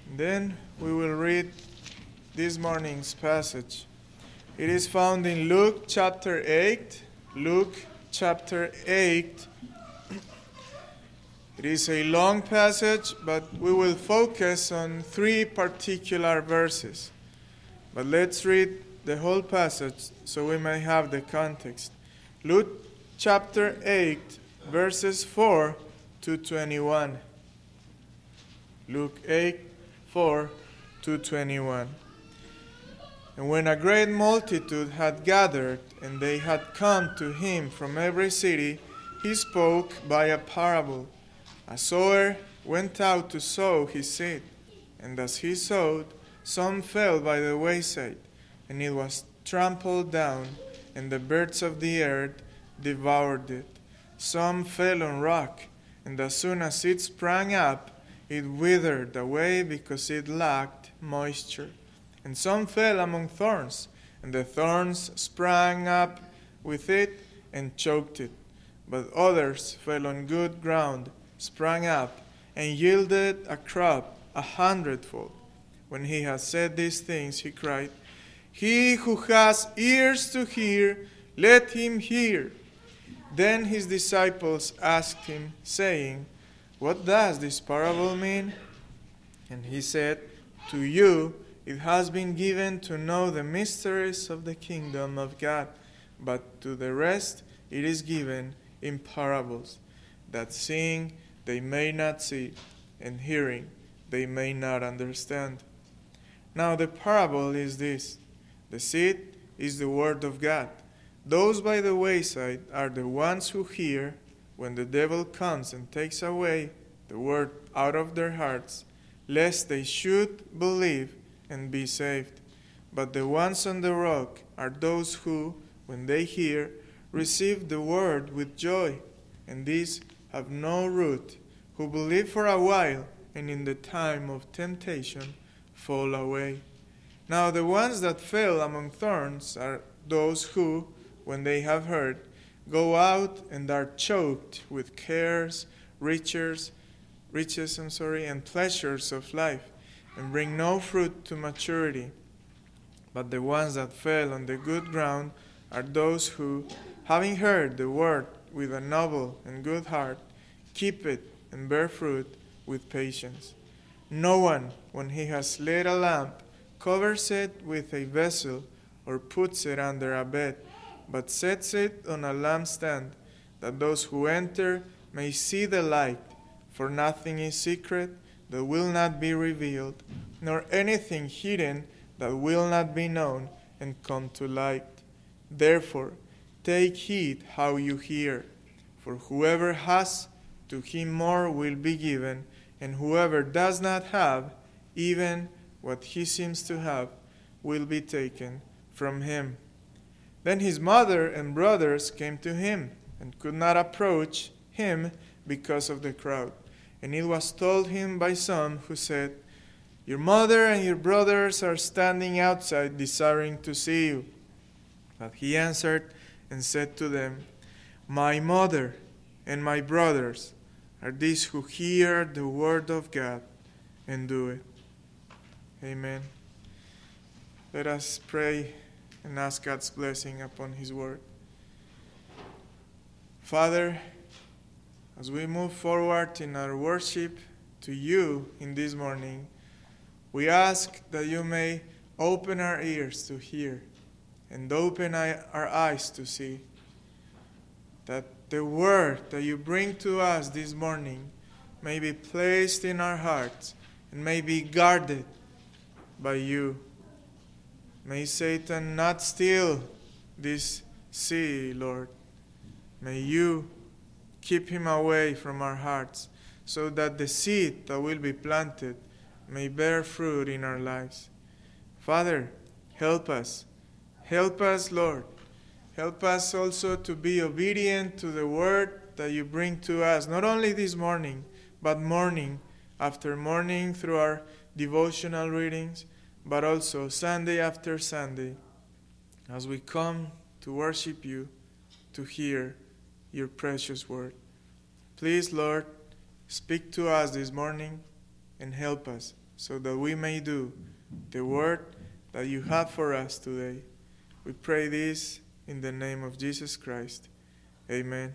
Then we will read this morning's passage. It is found in Luke chapter 8. Luke chapter 8. It is a long passage, but we will focus on 3 particular verses. But let's read the whole passage so we may have the context. Luke chapter 8, verses 4 to 21. Luke 8, 4 to 21. And when a great multitude had gathered, and they had come to him from every city, he spoke by a parable. A sower went out to sow his seed, and as he sowed, some fell by the wayside, and it was trampled down, and the birds of the air devoured it. Some fell on rock, and as soon as it sprang up, it withered away because it lacked moisture. And some fell among thorns, and the thorns sprang up with it and choked it. But others fell on good ground, sprang up, and yielded a crop 100-fold. When he had said these things, he cried, "He who has ears to hear, let him hear." Then his disciples asked him, saying, "What does this parable mean?" And he said, "To you it has been given to know the mysteries of the kingdom of God, but to the rest it is given in parables, that seeing they may not see, and hearing they may not understand." Now the parable is this: the seed is the word of God. Those by the wayside are the ones who hear when the devil comes and takes away the word out of their hearts, lest they should believe and be saved. But the ones on the rock are those who, when they hear, receive the word with joy, and these have no root, who believe for a while, and in the time of temptation fall away. Now the ones that fell among thorns are those who, when they have heard, go out and are choked with cares, riches, and pleasures of life, and bring no fruit to maturity. But the ones that fell on the good ground are those who, having heard the word with a noble and good heart, keep it and bear fruit with patience. No one, when he has lit a lamp, covers it with a vessel or puts it under a bed, but sets it on a lampstand, that those who enter may see the light. For nothing is secret that will not be revealed, nor anything hidden that will not be known and come to light. Therefore, take heed how you hear. For whoever has, to him more will be given, and whoever does not have, even what he seems to have, will be taken from him. Then his mother and brothers came to him, and could not approach him because of the crowd. And it was told him by some who said, "Your mother and your brothers are standing outside desiring to see you." But he answered and said to them, "My mother and my brothers are these who hear the word of God and do it." Amen. Let us pray and ask God's blessing upon his word. Father, as we move forward in our worship to you in this morning, we ask that you may open our ears to hear and open our eyes to see, that the word that you bring to us this morning may be placed in our hearts and may be guarded by you. May Satan not steal this seed, Lord. May you keep him away from our hearts, so that the seed that will be planted may bear fruit in our lives. Father, help us. Help us, Lord. Help us also to be obedient to the word that you bring to us, not only this morning, but morning after morning through our devotional readings, but also Sunday after Sunday, as we come to worship you, to hear your precious word. Please, Lord, speak to us this morning. and help us so that we may do the word that you have for us today. We pray this in the name of Jesus Christ. Amen.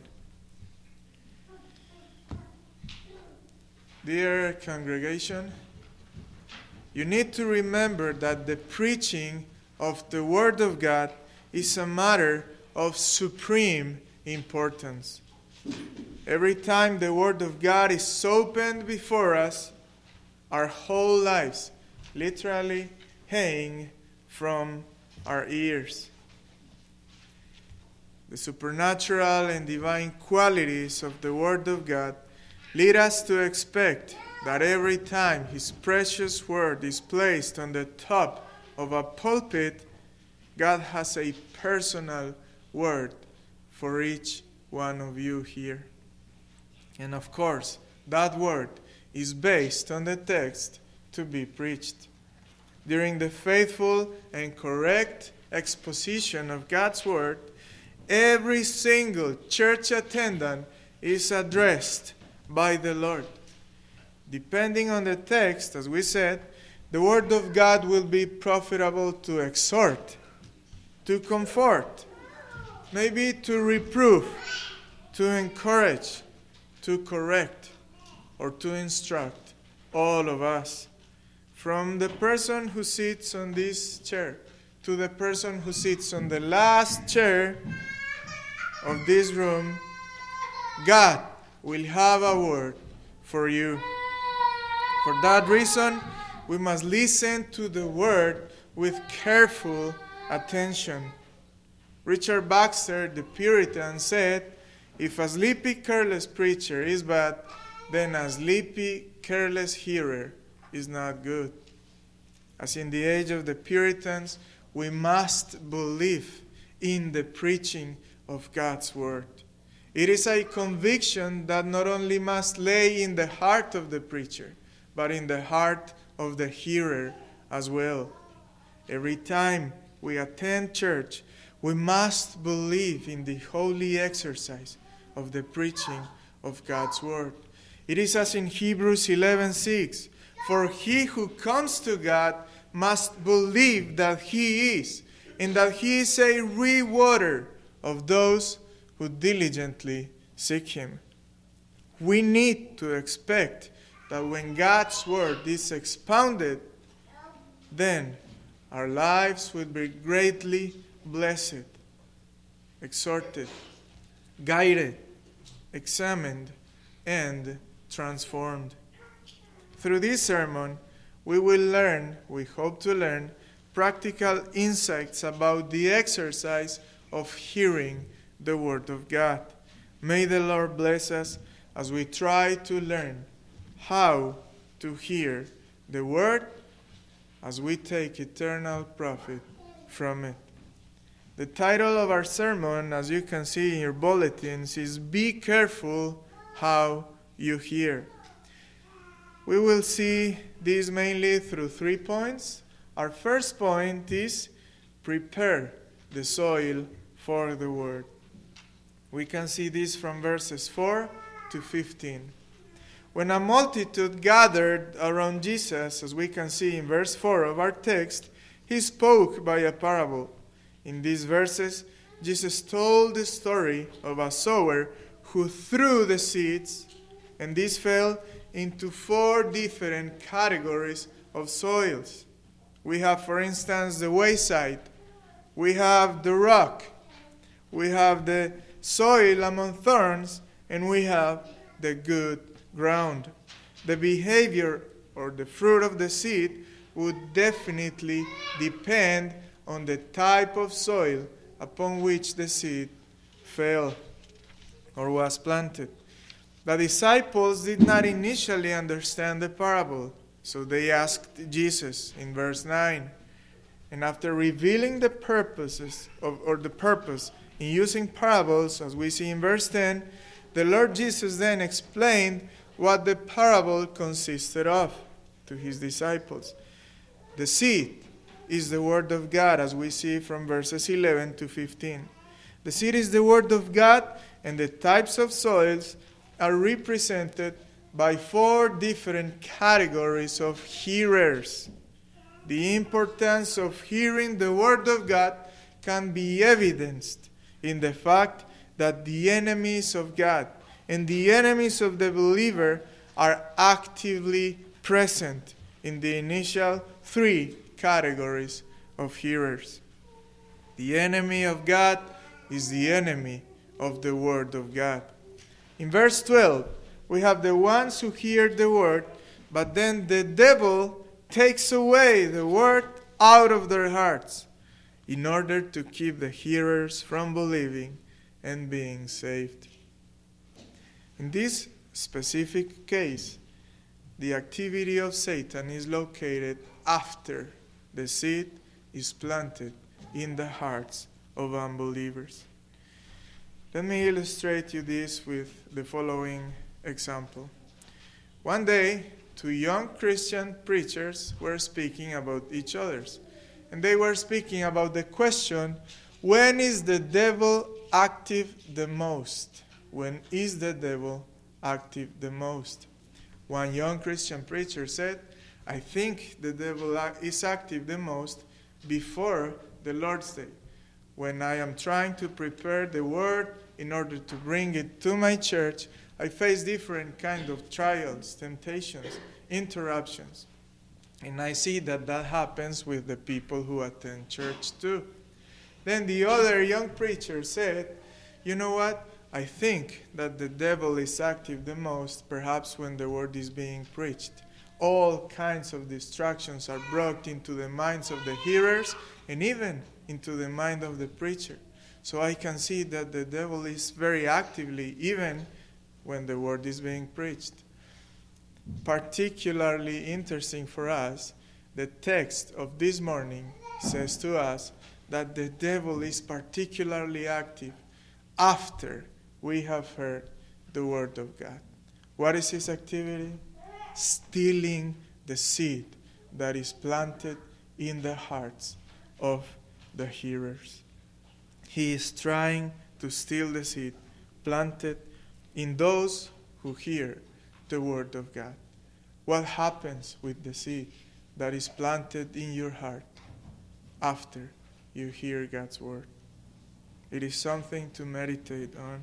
Dear congregation, you need to remember that the preaching of the Word of God is a matter of supreme importance. Every time the Word of God is opened before us, our whole lives literally hang from our ears. The supernatural and divine qualities of the Word of God lead us to expect that every time His precious Word is placed on the top of a pulpit, God has a personal word for each one of you here. And of course, that word is based on the text to be preached. During the faithful and correct exposition of God's word, every single church attendant is addressed by the Lord. Depending on the text, as we said, the word of God will be profitable to exhort, to comfort, maybe to reprove, to encourage, to correct, or to instruct all of us. From the person who sits on this chair to the person who sits on the last chair of this room, God will have a word for you. For that reason, we must listen to the word with careful attention. Richard Baxter, the Puritan, said, "If a sleepy, careless preacher is bad, then a sleepy, careless hearer is not good." As in the age of the Puritans, we must believe in the preaching of God's word. It is a conviction that not only must lay in the heart of the preacher, but in the heart of the hearer as well. Every time we attend church, we must believe in the holy exercise of the preaching of God's word. It is as in Hebrews 11:6, "For he who comes to God must believe that he is, and that he is a rewarder of those who diligently seek him." We need to expect that when God's word is expounded, then our lives will be greatly blessed, exhorted, guided, examined, and transformed. Through this sermon, we will learn, we hope to learn, practical insights about the exercise of hearing the Word of God. May the Lord bless us as we try to learn how to hear the Word as we take eternal profit from it. The title of our sermon, as you can see in your bulletins, is "Be Careful How You Hear." We will see this mainly through 3 points. Our first point is prepare the soil for the word. We can see this from verses 4 to 15. When a multitude gathered around Jesus, as we can see in verse 4 of our text, he spoke by a parable. In these verses, Jesus told the story of a sower who threw the seeds, and these fell into 4 different categories of soils. We have, for instance, the wayside. We have the rock. We have the soil among thorns, and we have the good ground. The behavior or the fruit of the seed would definitely depend on the type of soil upon which the seed fell or was planted. The disciples did not initially understand the parable, so they asked Jesus in verse 9. And after revealing the purpose in using parables, as we see in verse 10, the Lord Jesus then explained what the parable consisted of to his disciples. The seed is the word of God, as we see from verses 11 to 15. The seed is the word of God, and the types of soils are represented by 4 different categories of hearers. The importance of hearing the Word of God can be evidenced in the fact that the enemies of God and the enemies of the believer are actively present in the initial 3 categories of hearers. The enemy of God is the enemy of the Word of God. In verse 12, we have the ones who hear the Word, but then the devil takes away the Word out of their hearts in order to keep the hearers from believing and being saved. In this specific case, the activity of Satan is located after the seed is planted in the hearts of unbelievers. Let me illustrate you this with the following example. One day, 2 young Christian preachers were speaking about each other's, and they were speaking about the question, when is the devil active the most? When is the devil active the most? One young Christian preacher said, I think the devil is active the most before the Lord's Day, when I am trying to prepare the word in order to bring it to my church. I face different kinds of trials, temptations, interruptions. And I see that happens with the people who attend church too. Then the other young preacher said, you know what? I think that the devil is active the most, perhaps when the word is being preached. All kinds of distractions are brought into the minds of the hearers and even into the mind of the preacher. So I can see that the devil is very actively, even when the word is being preached. Particularly interesting for us, the text of this morning says to us that the devil is particularly active after we have heard the word of God. What is his activity? Stealing the seed that is planted in the hearts of the hearers. He is trying to steal the seed planted in those who hear the word of God. What happens with the seed that is planted in your heart after you hear God's word? It is something to meditate on.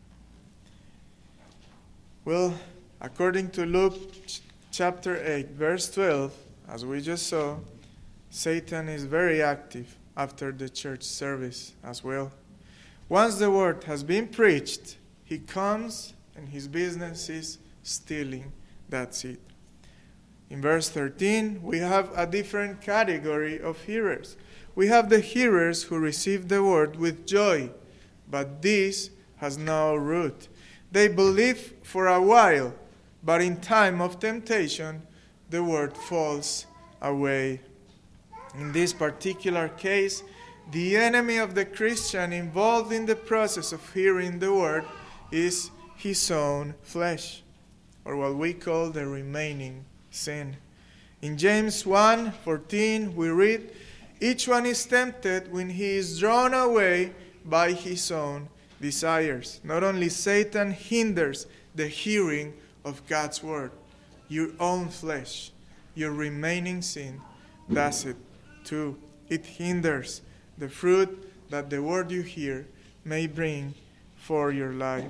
Well, according to Luke chapter 8, verse 12, as we just saw, Satan is very active after the church service as well. Once the word has been preached, he comes and his business is stealing that seed. In verse 13, we have a different category of hearers. We have the hearers who receive the word with joy, but this has no root. They believe for a while, but in time of temptation, the word falls away. In this particular case, the enemy of the Christian involved in the process of hearing the word is his own flesh, or what we call the remaining sin. In James 1:14, we read, each one is tempted when he is drawn away by his own desires. Not only Satan hinders the hearing of God's word, your own flesh, your remaining sin, does it too. It hinders the fruit that the word you hear may bring for your life.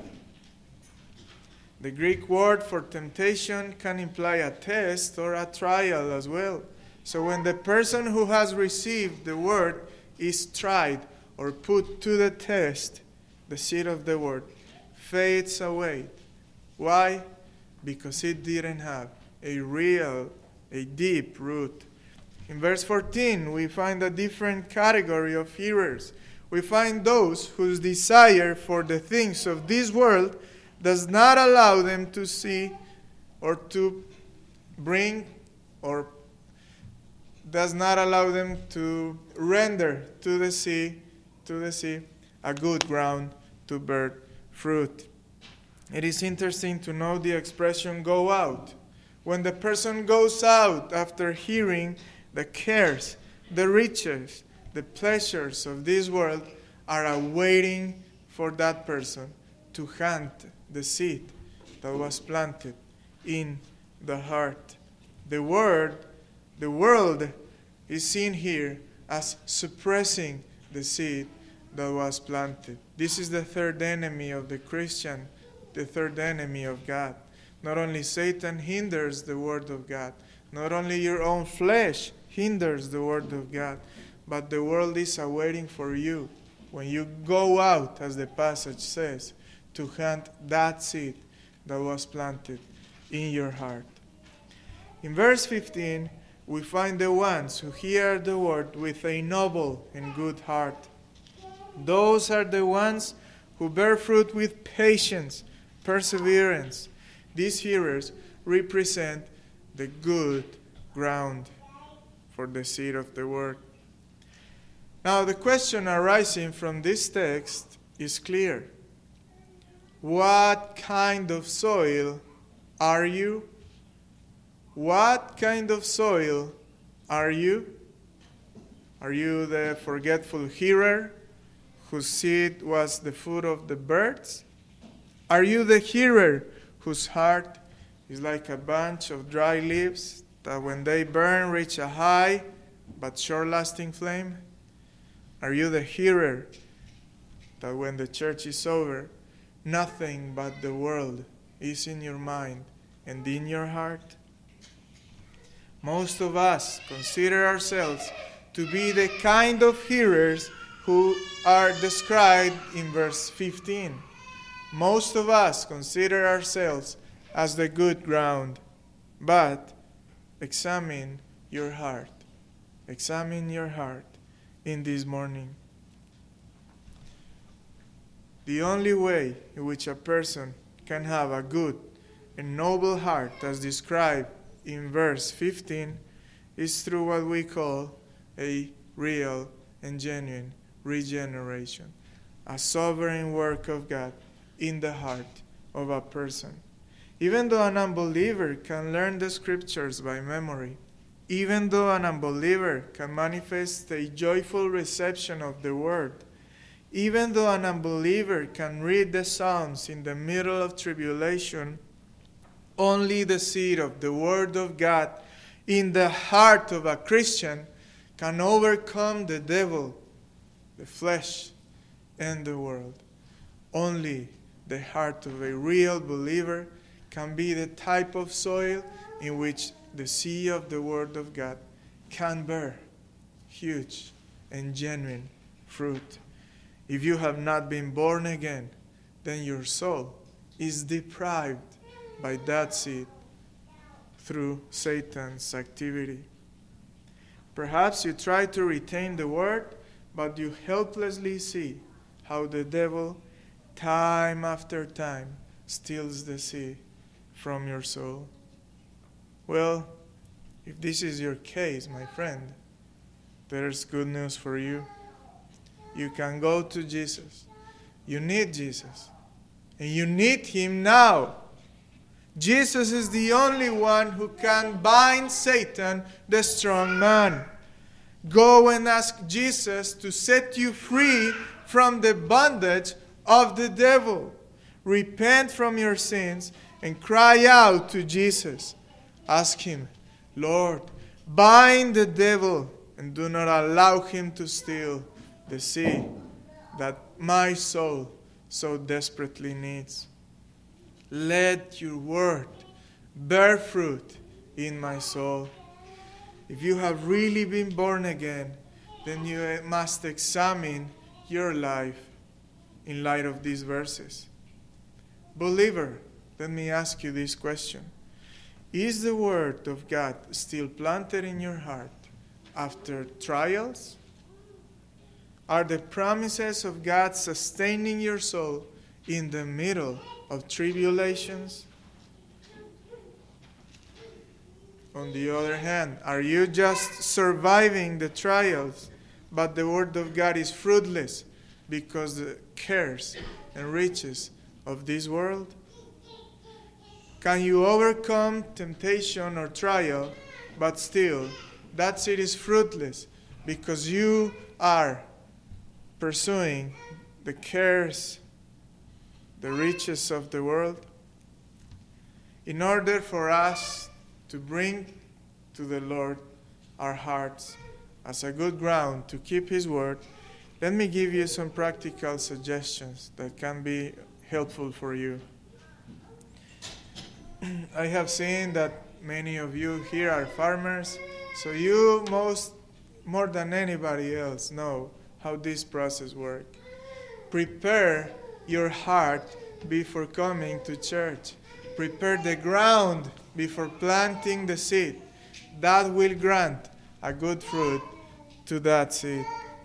The Greek word for temptation can imply a test or a trial as well. So when the person who has received the word is tried or put to the test, the seed of the word fades away. Why? Because it didn't have a deep root. In verse 14, we find a different category of hearers. We find those whose desire for the things of this world does not allow them to see or to bring, or does not allow them to render to the sea a good ground to bear fruit. It is interesting to know the expression go out. When the person goes out after hearing, the cares, the riches, the pleasures of this world are awaiting for that person to hunt the seed that was planted in the heart. The world is seen here as suppressing the seed that was planted. This is the third enemy of the Christian, the third enemy of God. Not only Satan hinders the word of God, not only your own flesh hinders the word of God, but the world is awaiting for you when you go out, as the passage says, to hunt that seed that was planted in your heart. In verse 15, we find the ones who hear the word with a noble and good heart. Those are the ones who bear fruit with patience, perseverance. These hearers represent the good ground for the seed of the word. Now, the question arising from this text is clear. What kind of soil are you? What kind of soil are you? Are you the forgetful hearer whose seed was the food of the birds? Are you the hearer whose heart is like a bunch of dry leaves that when they burn reach a high but short-lasting flame? Are you the hearer that when the church is over, nothing but the world is in your mind and in your heart? Most of us consider ourselves to be the kind of hearers who are described in verse 15. Most of us consider ourselves as the good ground. But examine your heart. Examine your heart in this morning. The only way in which a person can have a good and noble heart, as described in verse 15, is through what we call a real and genuine regeneration, a sovereign work of God in the heart of a person. Even though an unbeliever can learn the scriptures by memory, even though an unbeliever can manifest a joyful reception of the word, even though an unbeliever can read the Psalms in the middle of tribulation, only the seed of the word of God in the heart of a Christian can overcome the devil, the flesh, and the world. Only the heart of a real believer can be the type of soil in which the seed of the word of God can bear huge and genuine fruit. If you have not been born again, then your soul is deprived by that seed through Satan's activity. Perhaps you try to retain the word, but you helplessly see how the devil, time after time, steals the seed from your soul. Well, if this is your case, my friend, there's good news for you. You can go to Jesus. You need Jesus. And you need him now. Jesus is the only one who can bind Satan, the strong man. Go and ask Jesus to set you free from the bondage of the devil. Repent from your sins and cry out to Jesus. Ask him, Lord, bind the devil and do not allow him to steal the seed that my soul so desperately needs. Let your word bear fruit in my soul. If you have really been born again, then you must examine your life in light of these verses. Believer, let me ask you this question. Is the word of God still planted in your heart after trials? Are the promises of God sustaining your soul in the middle of tribulations? On the other hand, are you just surviving the trials, but the word of God is fruitless because the cares and riches of this world? Can you overcome temptation or trial, but still that seed is fruitless because you are pursuing the cares, the riches of the world? in order for us to bring to the Lord our hearts as a good ground to keep His word, let me give you some practical suggestions that can be helpful for you. I have seen that many of you here are farmers, so you more than anybody else know how this process works. Prepare your heart before coming to church. Prepare the ground before planting the seed. That will grant a good fruit to that seed.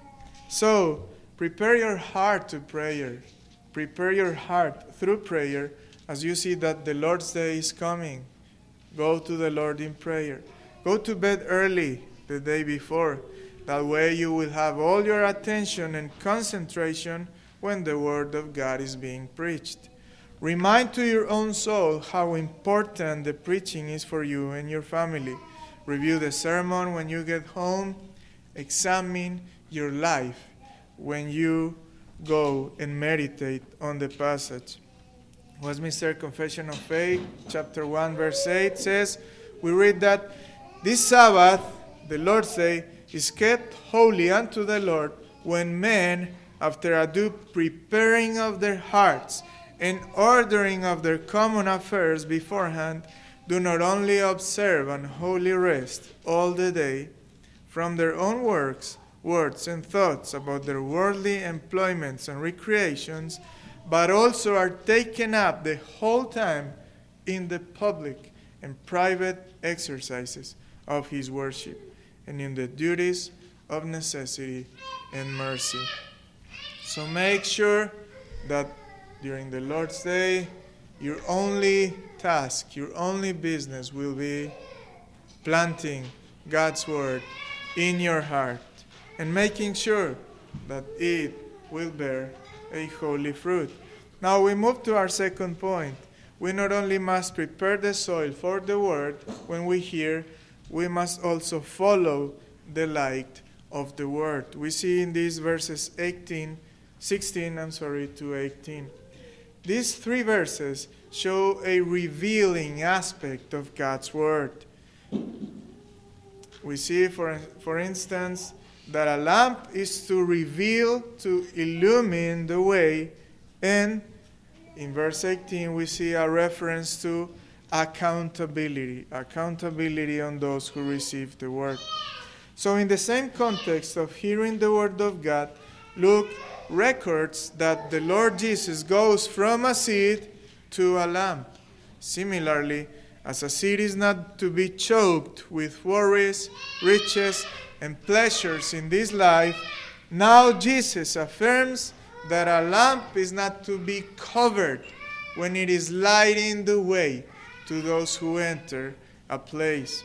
So, prepare your heart to prayer. Prepare your heart through prayer as you see that the Lord's Day is coming. Go to the Lord in prayer. Go to bed early the day before. That way you will have all your attention and concentration when the Word of God is being preached. Remind to your own soul how important the preaching is for you and your family. Review the sermon when you get home. Examine your life when you go and meditate on the passage. Westminster Confession of Faith, chapter 1, verse 8 says, we read that this Sabbath, the Lord's Day, is kept holy unto the Lord when men, after a due preparing of their hearts and ordering of their common affairs beforehand, do not only observe an holy rest all the day from their own works, words, and thoughts about their worldly employments and recreations, but also are taken up the whole time in the public and private exercises of His worship and in the duties of necessity and mercy. So make sure that during the Lord's Day, your only task, your only business will be planting God's Word in your heart and making sure that it will bear a holy fruit. Now we move to our second point. We not only must prepare the soil for the Word when we hear, we must also follow the light of the Word. We see in these verses 16 to 18. These three verses show a revealing aspect of God's Word. We see, for instance, that a lamp is to reveal, to illumine the way, and in verse 18 we see a reference to accountability on those who receive the Word. So in the same context of hearing the Word of God, Luke records that the Lord Jesus goes from a seed to a lamp. Similarly, as a seed is not to be choked with worries, riches, and pleasures in this life, now Jesus affirms that a lamp is not to be covered when it is lighting the way to those who enter a place.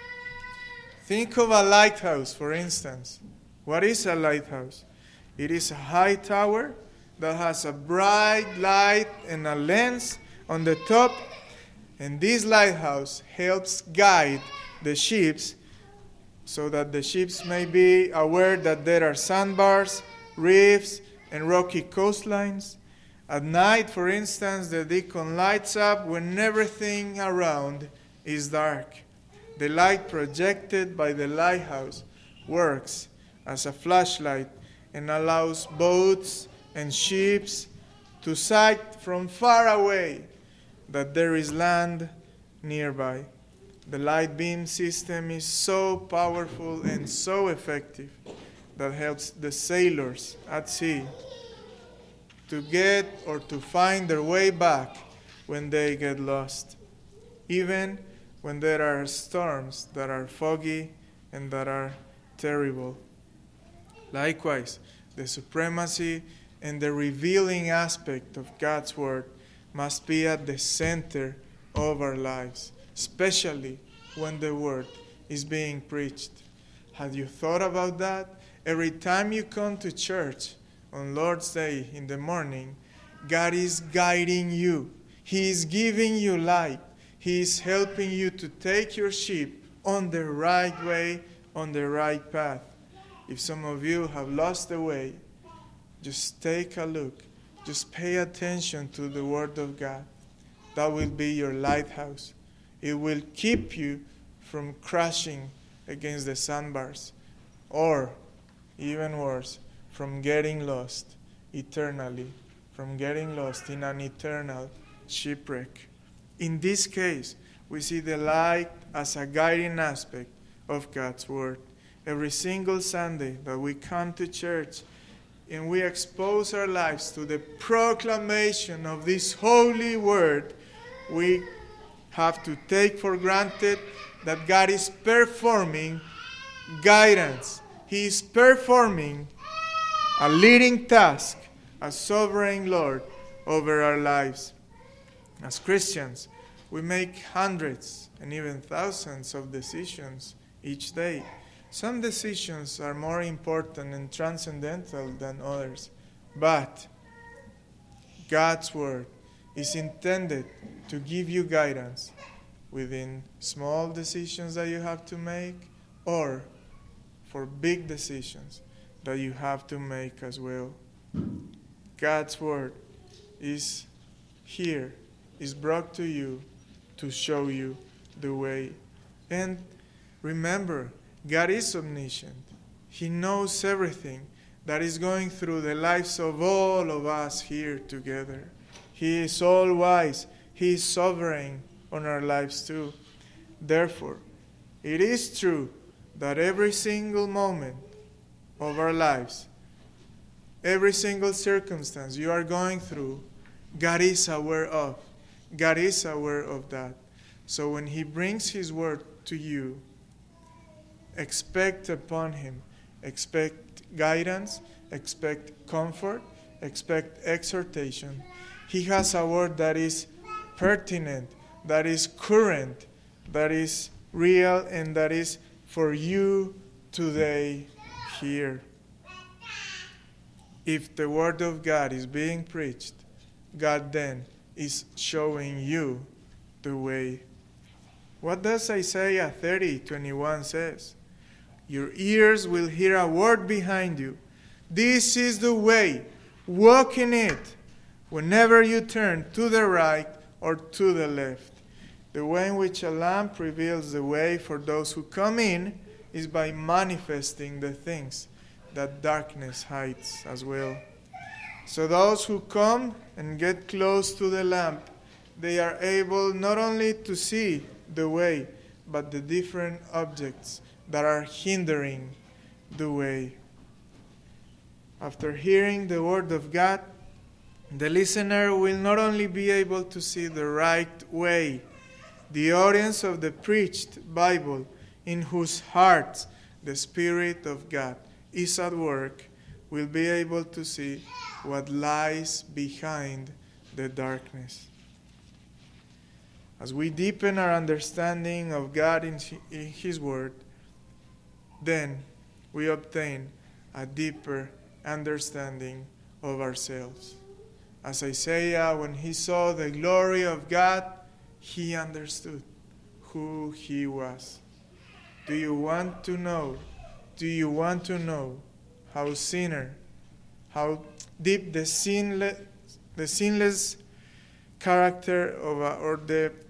Think of a lighthouse, for instance. What is a lighthouse? It is a high tower that has a bright light and a lens on the top, and this lighthouse helps guide the ships so that the ships may be aware that there are sandbars, reefs, and rocky coastlines. At night, for instance, the beacon lights up when everything around is dark. The light projected by the lighthouse works as a flashlight and allows boats and ships to sight from far away that there is land nearby. The light beam system is so powerful and so effective that helps the sailors at sea to get or to find their way back when they get lost, even when there are storms that are foggy and that are terrible. Likewise, the supremacy and the revealing aspect of God's Word must be at the center of our lives, especially when the Word is being preached. Have you thought about that? Every time you come to church on Lord's Day in the morning, God is guiding you. He is giving you light. He is helping you to take your sheep on the right way, on the right path. If some of you have lost the way, just take a look. Just pay attention to the Word of God. that will be your lighthouse. It will keep you from crashing against the sandbars, or, even worse, from getting lost eternally, from getting lost in an eternal shipwreck. In this case, we see the light as a guiding aspect of God's Word. Every single Sunday that we come to church and we expose our lives to the proclamation of this holy Word, we have to take for granted that God is performing guidance. He is performing a leading task as sovereign Lord over our lives. As Christians, we make hundreds and even thousands of decisions each day. Some decisions are more important and transcendental than others, but God's Word is intended to give you guidance within small decisions that you have to make, or for big decisions that you have to make as well. God's Word is here, is brought to you to show you the way. And remember, God is omniscient. He knows everything that is going through the lives of all of us here together. He is all wise. He is sovereign on our lives too. Therefore, it is true that every single moment of our lives, every single circumstance you are going through, God is aware of. God is aware of that. So when He brings His Word to you, expect upon Him. Expect guidance, expect comfort, expect exhortation. He has a word that is pertinent, that is current, that is real, and that is for you today here. If the Word of God is being preached, God then is showing you the way. What does Isaiah 30:21 says? Your ears will hear a word behind you. This is the way. Walk in it whenever you turn to the right or to the left. The way in which a lamp reveals the way for those who come in is by manifesting the things that darkness hides as well. So those who come and get close to the lamp, they are able not only to see the way, but the different objects that are hindering the way. After hearing the Word of God, the listener will not only be able to see the right way, the audience of the preached Bible, in whose hearts the Spirit of God is at work, will be able to see what lies behind the darkness. As we deepen our understanding of God in His Word, then we obtain a deeper understanding of ourselves. As Isaiah, when he saw the glory of God, he understood who he was. Do you want to know? Do you want to know how deep the sinless character of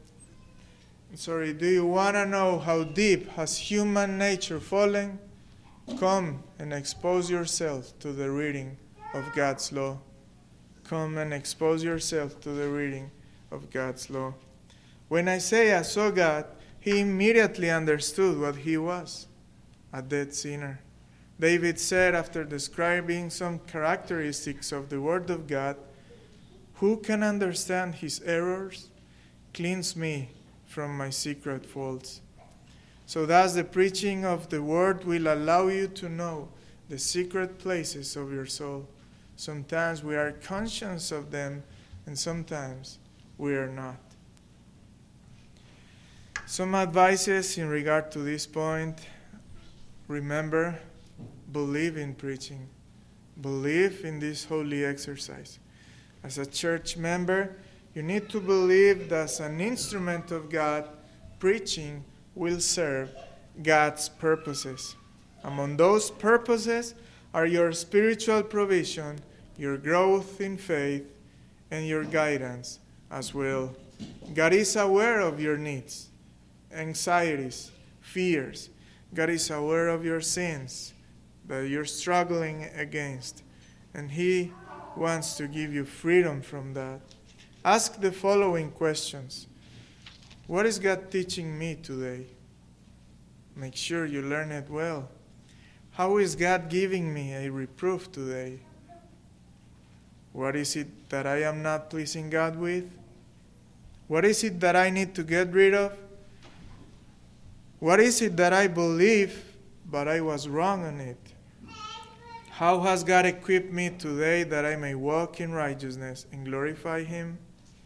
do you want to know how deep has human nature fallen? Come and expose yourself to the reading of God's law. Come and expose yourself to the reading of God's law. When Isaiah saw God, he immediately understood what he was, a dead sinner. David said, after describing some characteristics of the Word of God, "Who can understand His errors? Cleanse me from my secret faults." So thus the preaching of the Word will allow you to know the secret places of your soul. Sometimes we are conscious of them, and sometimes we are not. Some advices in regard to this point. Remember, believe in preaching. Believe in this holy exercise. As a church member, you need to believe that as an instrument of God, preaching will serve God's purposes. Among those purposes are your spiritual provision, your growth in faith, and your guidance as well. God is aware of your needs, anxieties, fears. God is aware of your sins that you're struggling against, and He wants to give you freedom from that. Ask the following questions. What is God teaching me today? Make sure you learn it well. How is God giving me a reproof today? What is it that I am not pleasing God with? What is it that I need to get rid of? What is it that I believe, but I was wrong on it? How has God equipped me today that I may walk in righteousness and glorify Him?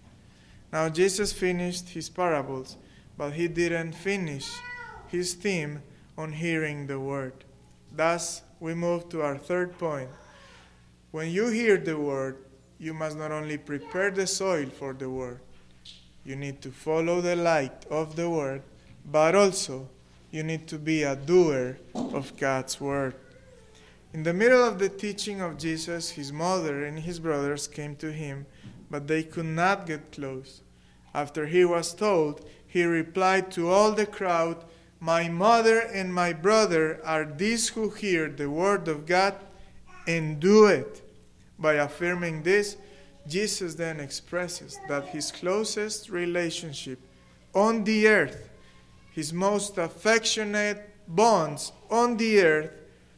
Now Jesus finished His parables, but He didn't finish His theme on hearing the Word. Thus, we move to our third point. When you hear the Word, you must not only prepare the soil for the Word, you need to follow the light of the Word, but also you need to be a doer of God's Word. In the middle of the teaching of Jesus, His mother and His brothers came to Him, but they could not get close. After He was told, He replied to all the crowd, "My mother and my brother are these who hear the Word of God and do it." By affirming this, Jesus then expresses that His closest relationship on the earth, His most affectionate bonds on the earth,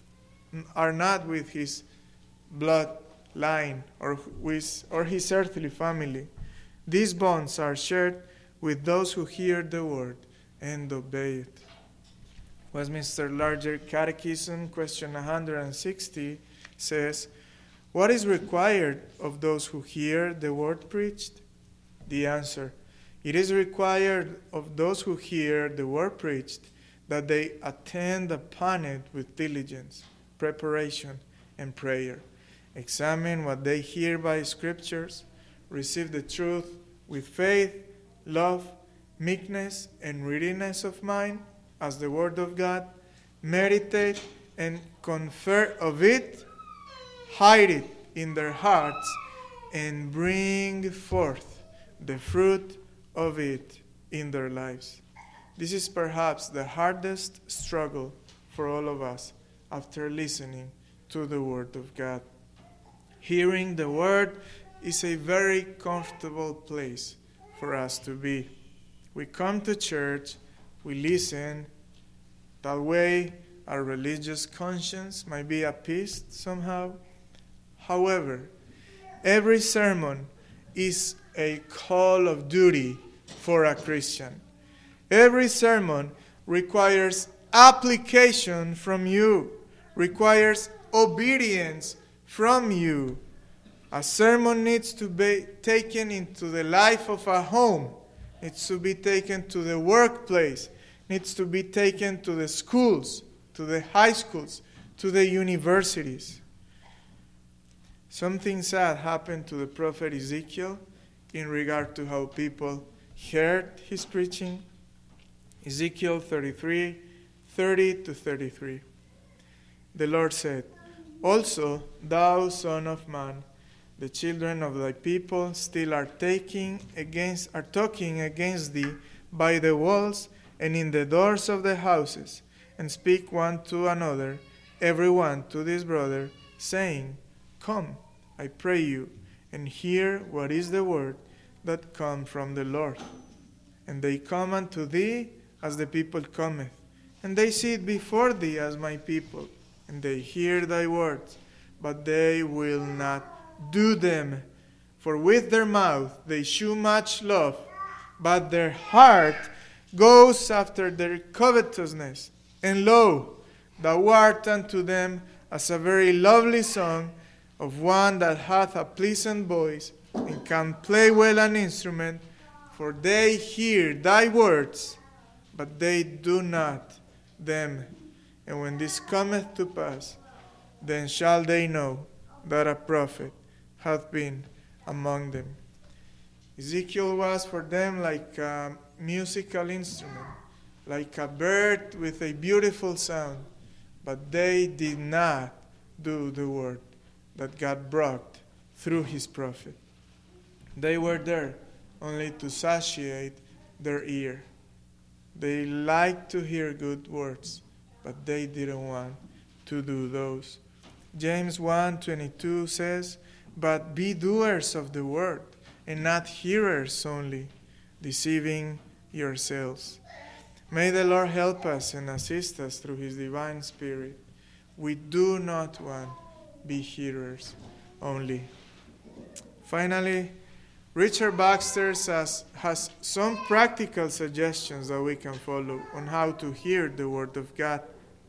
are not with His bloodline or His earthly family. These bonds are shared with those who hear the Word and obey it. Westminster Larger Catechism, question 160, says, "What is required of those who hear the Word preached?" The answer: it is required of those who hear the Word preached that they attend upon it with diligence, preparation, and prayer. Examine what they hear by Scriptures, receive the truth with faith, love, meekness, and readiness of mind as the Word of God, meditate and confer of it, hide it in their hearts, and bring forth the fruit of it in their lives. This is perhaps the hardest struggle for all of us after listening to the Word of God. Hearing the Word is a very comfortable place for us to be. We come to church, we listen. That way our religious conscience might be appeased somehow. However, every sermon is a call of duty for a Christian. Every sermon requires application from you, requires obedience from you. A sermon needs to be taken into the life of a home, needs to be taken to the workplace, needs to be taken to the schools, to the high schools, to the universities. Something sad happened to the prophet Ezekiel in regard to how people heard his preaching. Ezekiel 33, 30-33. The Lord said, "Also, thou son of man, the children of thy people still are talking against thee by the walls and in the doors of the houses, and speak one to another, every one to this brother, saying, Come, I pray you, and hear what is the word that come from the Lord. And they come unto thee as the people cometh, and they sit before thee as my people, and they hear thy words, but they will not do them. For with their mouth they shew much love, but their heart goes after their covetousness. And lo, thou art unto them as a very lovely song of one that hath a pleasant voice, and can play well an instrument, for they hear thy words, but they do not them. And when this cometh to pass, then shall they know that a prophet hath been among them." Ezekiel was for them like a musical instrument, like a bird with a beautiful sound, but they did not do the word that God brought through his prophet. They were there only to satiate their ear. They liked to hear good words, but they didn't want to do those. James 1:22 says, "But be doers of the word, and not hearers only, deceiving yourselves." May the Lord help us and assist us through His divine Spirit. We do not want to be hearers only. Finally, Richard Baxter has some practical suggestions that we can follow on how to hear the Word of God.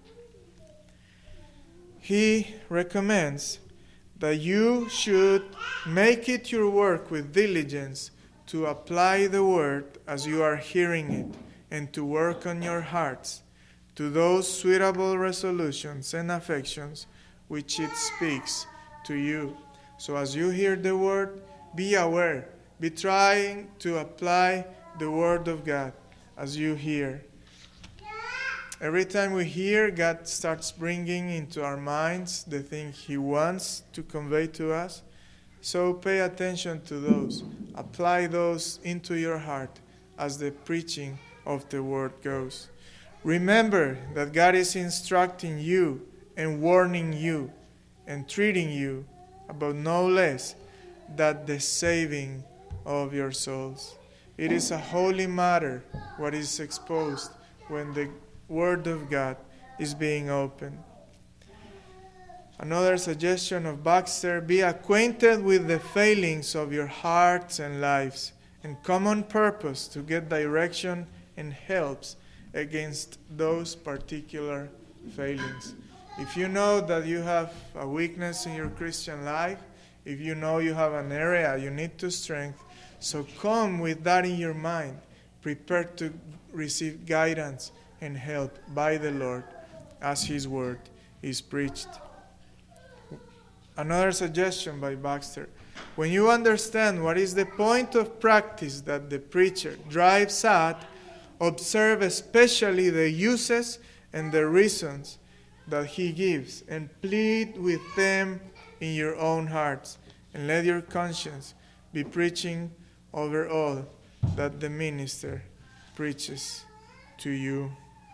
He recommends that you should make it your work with diligence to apply the Word as you are hearing it, and to work on your hearts to those suitable resolutions and affections which it speaks to you. So as you hear the Word, be aware, be trying to apply the Word of God as you hear. Every time we hear, God starts bringing into our minds the thing He wants to convey to us. So pay attention to those. Apply those into your heart as the preaching of the Word goes. Remember that God is instructing you and warning you and treating you about no less than the saving of your souls. It is a holy matter what is exposed when the Word of God is being opened. Another suggestion of Baxter: be acquainted with the failings of your hearts and lives, and come on purpose to get direction and helps against those particular failings. If you know that you have a weakness in your Christian life, if you know you have an area you need to strengthen, so come with that in your mind, prepared to receive guidance and help by the Lord as His Word is preached. Another suggestion by Baxter: when you understand what is the point of practice that the preacher drives at, observe especially the uses and the reasons that he gives, and plead with them in your own hearts, and let your conscience be preaching over all that the minister preaches to you.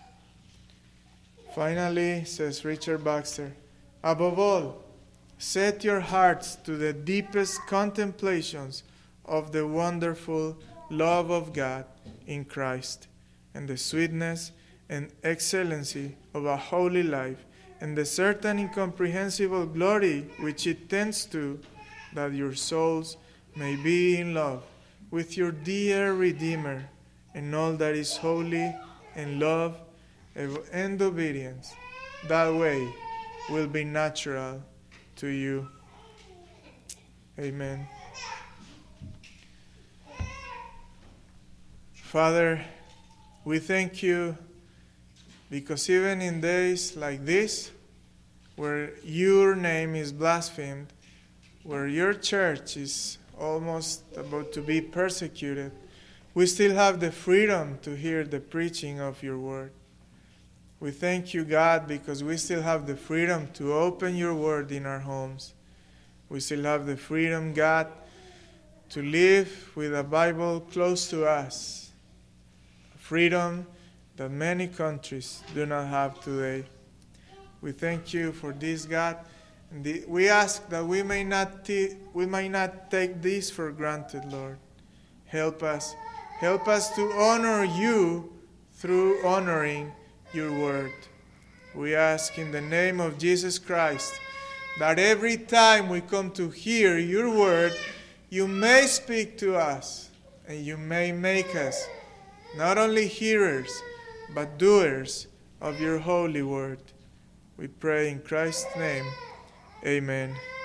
Finally, says Richard Baxter, above all, set your hearts to the deepest contemplations of the wonderful love of God in Christ, and the sweetness and excellency of a holy life, and the certain incomprehensible glory which it tends to, that your souls may be in love with your dear Redeemer, and all that is holy and love and obedience. That way will be natural to you. Amen. Father, we thank you because even in days like this, where your name is blasphemed, where your church is almost about to be persecuted, we still have the freedom to hear the preaching of your word. We thank you, God, because we still have the freedom to open your word in our homes. We still have the freedom, God, to live with a Bible close to us. Freedom that many countries do not have today. We thank you for this, God. And we ask that we may not take this for granted, Lord. Help us. Help us to honor you through honoring your word. We ask in the name of Jesus Christ that every time we come to hear your word, you may speak to us and you may make us not only hearers but doers of your holy word. We pray in Christ's name. Amen.